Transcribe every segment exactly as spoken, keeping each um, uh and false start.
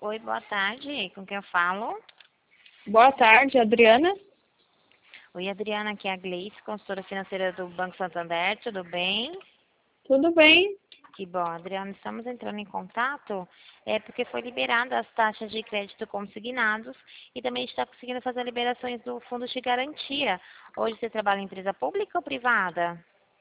Oi, boa tarde. Com quem eu falo? Boa tarde, Adriana. Oi, Adriana, aqui é a Gleice, consultora financeira do Banco Santander. Tudo bem? Tudo bem? Que bom, Adriana. Estamos entrando em contato é porque foi liberada as taxas de crédito consignados e também está conseguindo fazer liberações do fundo de garantia. Hoje você trabalha em empresa pública ou privada?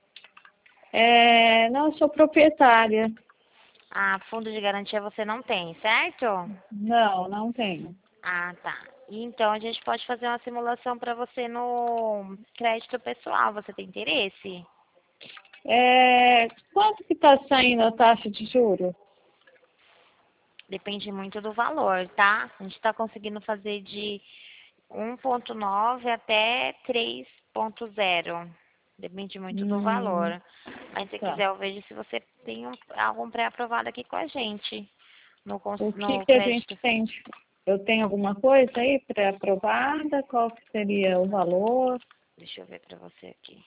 É, não, eu sou proprietária. Ah, fundo de garantia você não tem, certo? Não, não tenho. Ah, tá. Então a gente pode fazer uma simulação para você no crédito pessoal. Você tem interesse? É, quanto que está saindo a taxa de juros? Depende muito do valor, tá? A gente está conseguindo fazer de um ponto nove até três ponto zero. Depende muito do Hum, valor. Mas se tá. quiser, eu vejo se você tem um, algum pré-aprovado aqui com a gente no, cons- O que no que a gente crédito. tem? Eu tenho alguma coisa aí pré-aprovada? Qual que seria o valor? Deixa eu ver para você aqui.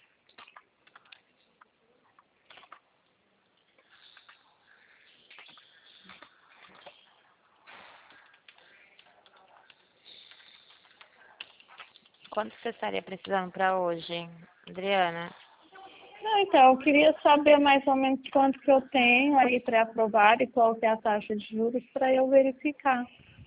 Quanto você estaria precisando para hoje, Adriana? Não, então, eu queria saber mais ou menos quanto que eu tenho aí pré-aprovado e qual que é a taxa de juros para eu verificar.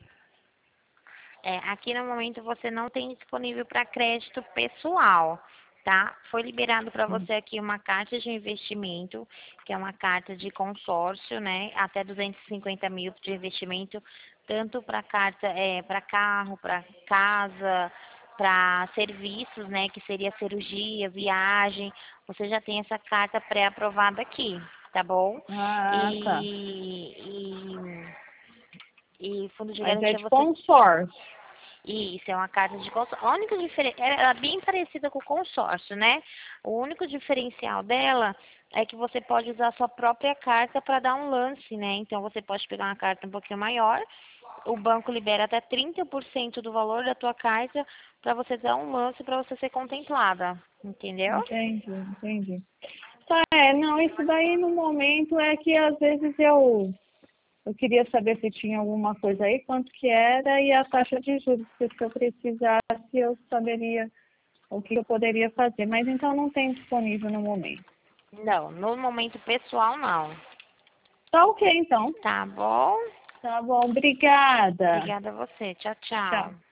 É, aqui no momento você não tem disponível para crédito pessoal, tá? Foi liberado para você aqui uma carta de investimento, que é uma carta de consórcio, né? Até duzentos e cinquenta mil de investimento, tanto para carta, é, para carro, para casa, para serviços, né? Que seria cirurgia, viagem. Você já tem essa carta pré-aprovada aqui, tá bom? Ah, tá. E, e, e fundo de Mas é garantia de você consórcio. isso, é uma carta de consórcio. A única diferença, ela é bem parecida com o consórcio, né? O único diferencial dela é que você pode usar a sua própria carta para dar um lance, né? Então você pode pegar uma carta um pouquinho maior, o banco libera até trinta por cento do valor da tua carta para você dar um lance para você ser contemplada, entendeu? Entendi, entendi. Tá, é, não, isso daí no momento é que às vezes eu, eu queria saber se tinha alguma coisa aí, quanto que era e a taxa de juros, porque se eu precisasse eu saberia o que eu poderia fazer, mas então não tem disponível no momento. Não, no momento pessoal não. Tá ok, então. Tá bom? Tá bom, obrigada. Obrigada a você. Tchau, tchau. Tchau.